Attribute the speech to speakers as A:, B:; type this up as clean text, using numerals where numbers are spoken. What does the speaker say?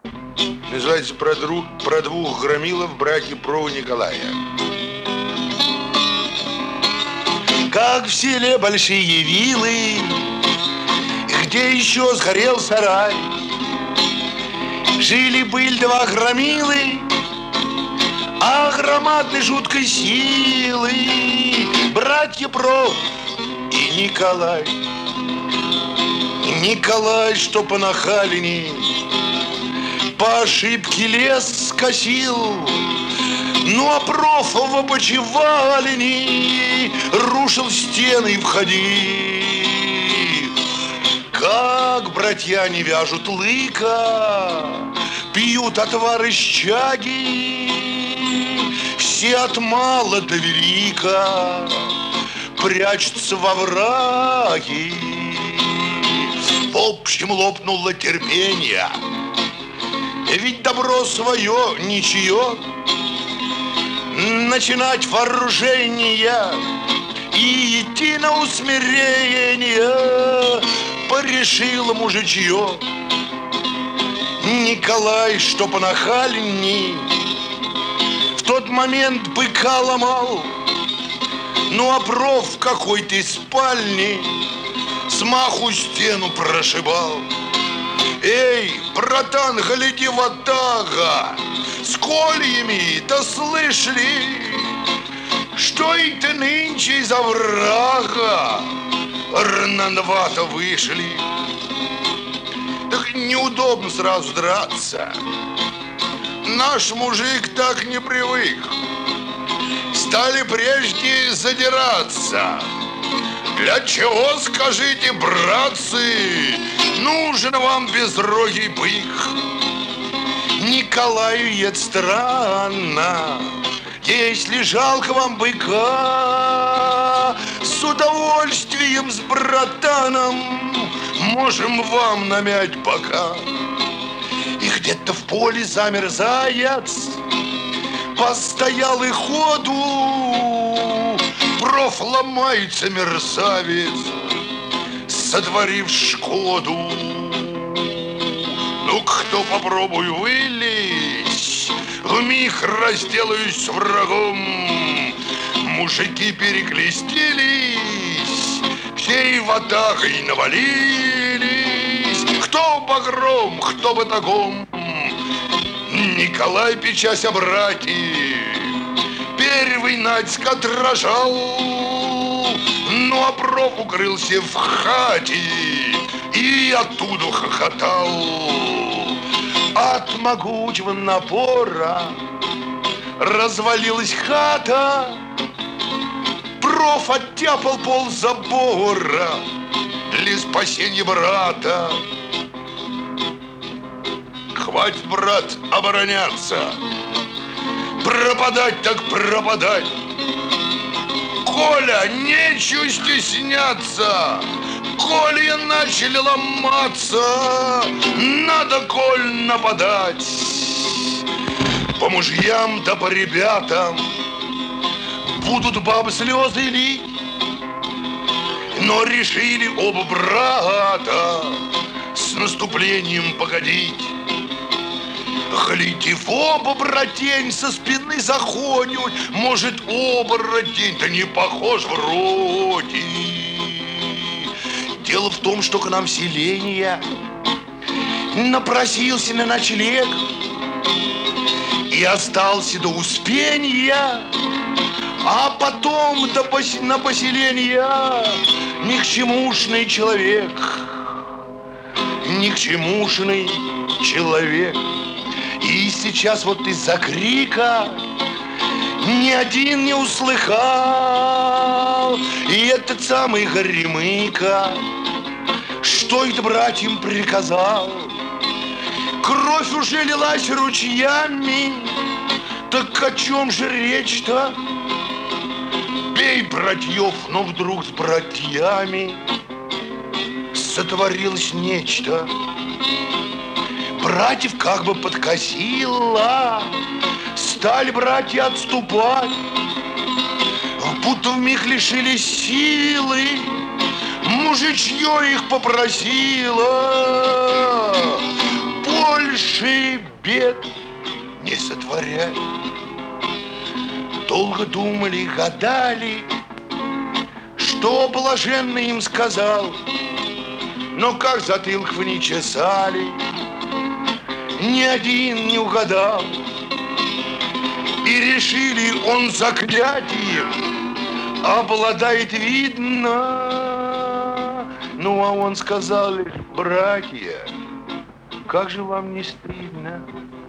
A: Называется про двух громилов, братьев Прова Николая. Как в селе большие вилы, где еще сгорел сарай, жили-были два громилы, а громадной жуткой силы братья Пров и Николай. Николай, что по нахалине, по ошибке лес скосил, ну а Проф в опочивалине рушил стены и входил. Как братья не вяжут лыка, пьют отвар из чаги, все от мала до велика прячутся во враги. В общем, лопнуло терпение, ведь добро свое ничье. Начинать вооружение и идти на усмирение порешило мужичье. Николай, что понахальней, в тот момент быка ломал, ну а Проф в какой-то спальне смаху стену прошибал. Эй, братан, гляди, ватага, с кольями-то слышали, что и ты нынче из оврага рановато вышли. Так неудобно сразу драться, наш мужик так не привык. Стали прежде задираться. Для чего, скажите, братцы, нужен вам безрогий бык? Николаю это странно, если жалко вам быка, с удовольствием с братаном можем вам намять бока. И где-то в поле замер заяц, постоял и ходу. Проф ломается мерзавец, сотворив шкоду. Ну, кто попробуй вылезть, вмиг разделаюсь с врагом. Мужики перекрестились, всей ватагой навалились. Кто багром, кто батагом. Николай, печась о брате, первый натиск отражал, ну а Проф укрылся в хате и оттуда хохотал. От могучего напора развалилась хата, Проф оттяпал пол забора для спасения брата. Хватит, брат, обороняться, пропадать так пропадать. Коля, нечего стесняться, колья начали ломаться, надо, Коль, нападать. По мужьям да по ребятам будут бабы слезы лить, но решили оба брата с наступлением погодить. Глядев, оба братень со спины заходят, может, оборотень, да не похож вроде. Дело в том, что к нам в селение напросился на ночлег и остался до успения, а потом на поселение ни к чемушный человек, ни к чемушный человек. И сейчас вот из-за крика ни один не услыхал, и этот самый Горемыка, что это братьям приказал. Кровь уже лилась ручьями, так о чем же речь-то? Бей братьев, но вдруг с братьями сотворилось нечто. Братьев как бы подкосило, стали братья отступать, будто вмиг лишились силы. Мужичье их попросило: больше бед не сотворяй. Долго думали, гадали, что блаженный им сказал, но как затылков не чесали, ни один не угадал. И решили, он заклятием обладает, видно. Ну, а он сказал лишь: братья, как же вам не стыдно?